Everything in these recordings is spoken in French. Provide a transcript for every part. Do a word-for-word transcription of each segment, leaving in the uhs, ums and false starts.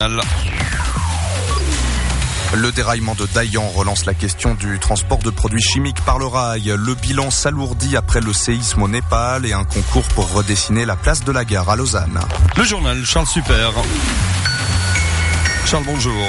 journal. Le déraillement de Dayan relance la question du transport de produits chimiques par le rail. Le bilan s'alourdit après le séisme au Népal et un concours pour redessiner la place de la gare à Lausanne. Le journal Charles Super. Charles, bonjour.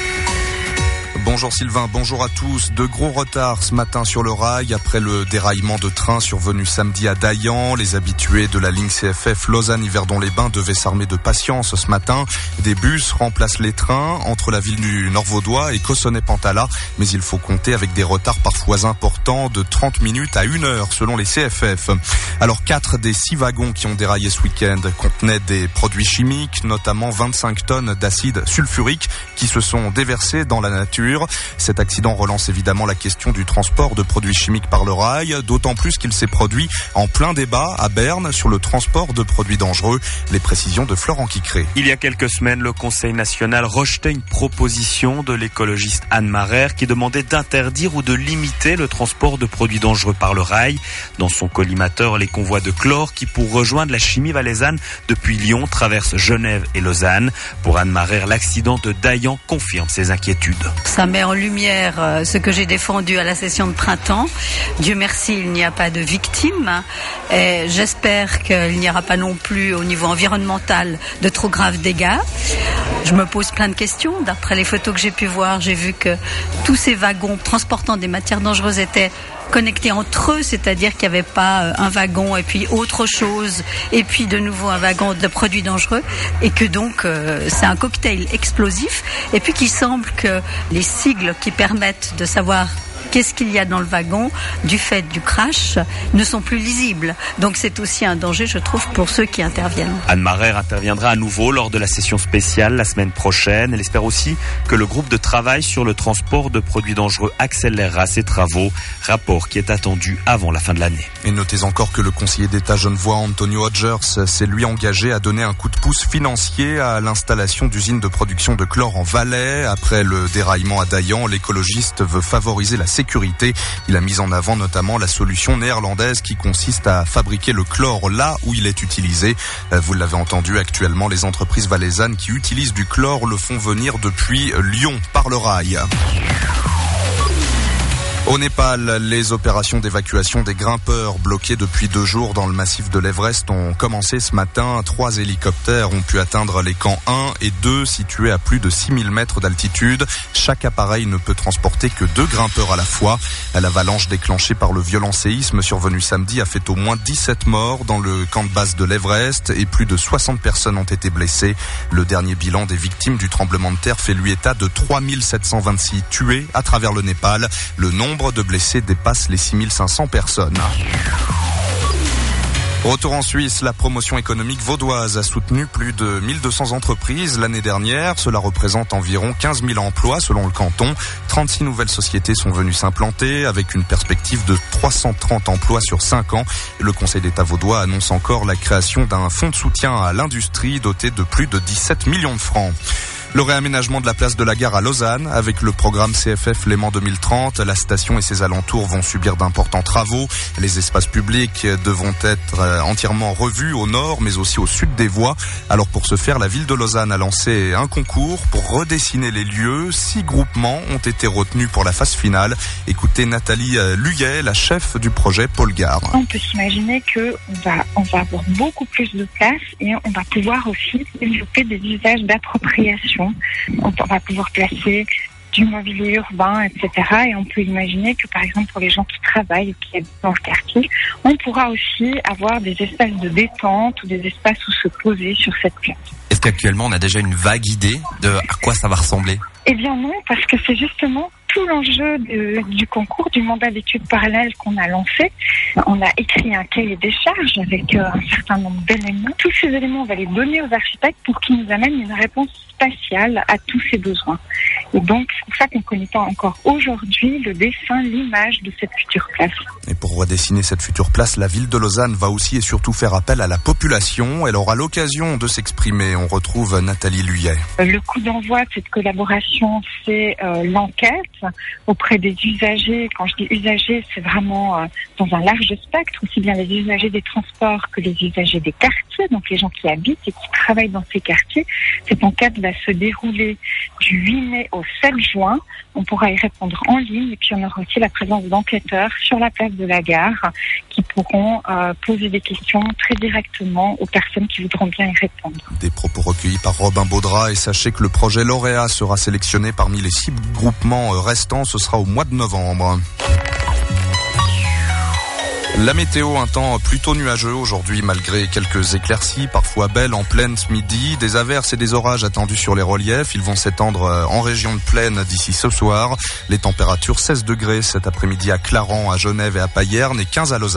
Bonjour Sylvain, bonjour à tous. De gros retards ce matin sur le rail après le déraillement de train survenu samedi à Dayan. Les habitués de la ligne C F F Lausanne-Yverdon-les-Bains devaient s'armer de patience ce matin. Des bus remplacent les trains entre la ville du Nord-Vaudois et Cossonay-Pantala. Mais il faut compter avec des retards parfois importants de trente minutes à une heure selon les C F F. Alors quatre des six wagons qui ont déraillé ce week-end contenaient des produits chimiques, notamment vingt-cinq tonnes d'acide sulfurique qui se sont déversés dans la nature. Cet accident relance évidemment la question du transport de produits chimiques par le rail, d'autant plus qu'il s'est produit en plein débat à Berne sur le transport de produits dangereux. Les précisions de Florent Quicré. Il y a quelques semaines, le Conseil national rejetait une proposition de l'écologiste Anne Marère qui demandait d'interdire ou de limiter le transport de produits dangereux par le rail. Dans son collimateur, les convois de chlore qui, pour rejoindre la chimie valaisanne depuis Lyon, traversent Genève et Lausanne. Pour Anne Marère, l'accident de Dayan confirme ses inquiétudes. Ça met en lumière ce que j'ai défendu à la session de printemps. Dieu merci, il n'y a pas de victimes. Et j'espère qu'il n'y aura pas non plus au niveau environnemental de trop graves dégâts. Je me pose plein de questions. D'après les photos que j'ai pu voir, j'ai vu que tous ces wagons transportant des matières dangereuses étaient connectés entre eux, c'est-à-dire qu'il n'y avait pas un wagon et puis autre chose et puis de nouveau un wagon de produits dangereux et que donc euh, c'est un cocktail explosif et puis qu'il semble que les sigles qui permettent de savoir qu'est-ce qu'il y a dans le wagon du fait du crash ne sont plus lisibles. Donc c'est aussi un danger, je trouve, pour ceux qui interviennent. Anne Marère interviendra à nouveau lors de la session spéciale la semaine prochaine. Elle espère aussi que le groupe de travail sur le transport de produits dangereux accélérera ses travaux. Rapport qui est attendu avant la fin de l'année. Et notez encore que le conseiller d'État genevois Antonio Hodgers s'est lui engagé à donner un coup de pouce financier à l'installation d'usines de production de chlore en Valais. Après le déraillement à Dayan, l'écologiste veut favoriser la sécurité. Il a mis en avant notamment la solution néerlandaise qui consiste à fabriquer le chlore là où il est utilisé. Vous l'avez entendu, actuellement, les entreprises valaisannes qui utilisent du chlore le font venir depuis Lyon par le rail. Au Népal, les opérations d'évacuation des grimpeurs bloqués depuis deux jours dans le massif de l'Everest ont commencé ce matin. Trois hélicoptères ont pu atteindre les camps un et deux situés à plus de six mille mètres d'altitude. Chaque appareil ne peut transporter que deux grimpeurs à la fois. L'avalanche déclenchée par le violent séisme survenu samedi a fait au moins dix-sept morts dans le camp de base de l'Everest et plus de soixante personnes ont été blessées. Le dernier bilan des victimes du tremblement de terre fait lui état de trois mille sept cent vingt-six tués à travers le Népal. Le nombre Le nombre de blessés dépasse les six mille cinq cents personnes. Retour en Suisse, la promotion économique vaudoise a soutenu plus de mille deux cents entreprises l'année dernière. Cela représente environ quinze mille emplois selon le canton. trente-six nouvelles sociétés sont venues s'implanter avec une perspective de trois cent trente emplois sur cinq ans. Le Conseil d'État vaudois annonce encore la création d'un fonds de soutien à l'industrie doté de plus de dix-sept millions de francs. Le réaménagement de la place de la gare à Lausanne avec le programme C F F Léman deux mille trente. La station et ses alentours vont subir d'importants travaux. Les espaces publics devront être entièrement revus au nord mais aussi au sud des voies. Alors pour ce faire, la ville de Lausanne a lancé un concours pour redessiner les lieux. Six groupements ont été retenus pour la phase finale. Écoutez Nathalie Luyet, la chef du projet Pôle Gare. On peut s'imaginer qu'on va, on va avoir beaucoup plus de place et on va pouvoir aussi développer des usages d'appropriation. On va pouvoir placer du mobilier urbain, et cetera. Et on peut imaginer que, par exemple, pour les gens qui travaillent ou qui habitent dans le quartier, on pourra aussi avoir des espaces de détente ou des espaces où se poser sur cette place. Est-ce qu'actuellement, on a déjà une vague idée de à quoi ça va ressembler ? Eh bien non, parce que c'est justement tout l'enjeu de, du concours, du mandat d'études parallèles qu'on a lancé. On a écrit un cahier des charges avec euh, un certain nombre d'éléments. Tous ces éléments, on va les donner aux architectes pour qu'ils nous amènent une réponse spatiale à tous ces besoins. Et donc, c'est pour ça qu'on ne connaît pas encore aujourd'hui le dessin, l'image de cette future place. Et pour redessiner cette future place, la ville de Lausanne va aussi et surtout faire appel à la population. Elle aura l'occasion de s'exprimer. On retrouve Nathalie Luyet. Le coup d'envoi de cette collaboration intention, c'est euh, l'enquête auprès des usagers. Quand je dis usagers, c'est vraiment euh, dans un large spectre, aussi bien les usagers des transports que les usagers des quartiers, donc les gens qui habitent et qui travaillent dans ces quartiers. Cette enquête va se dérouler du huit mai au sept juin. On pourra y répondre en ligne et puis on aura aussi la présence d'enquêteurs sur la place de la gare qui pourront euh, poser des questions très directement aux personnes qui voudront bien y répondre. Des propos recueillis par Robin Baudra, et sachez que le projet lauréat sera sélectionné parmi les six groupements restants. Ce sera au mois de novembre. La météo, un temps plutôt nuageux aujourd'hui malgré quelques éclaircies, parfois belles en plaine ce midi. Des averses et des orages attendus sur les reliefs. Ils vont s'étendre en région de plaine d'ici ce soir. Les températures seize degrés cet après-midi à Clarens, à Genève et à Payerne et quinze à Lausanne.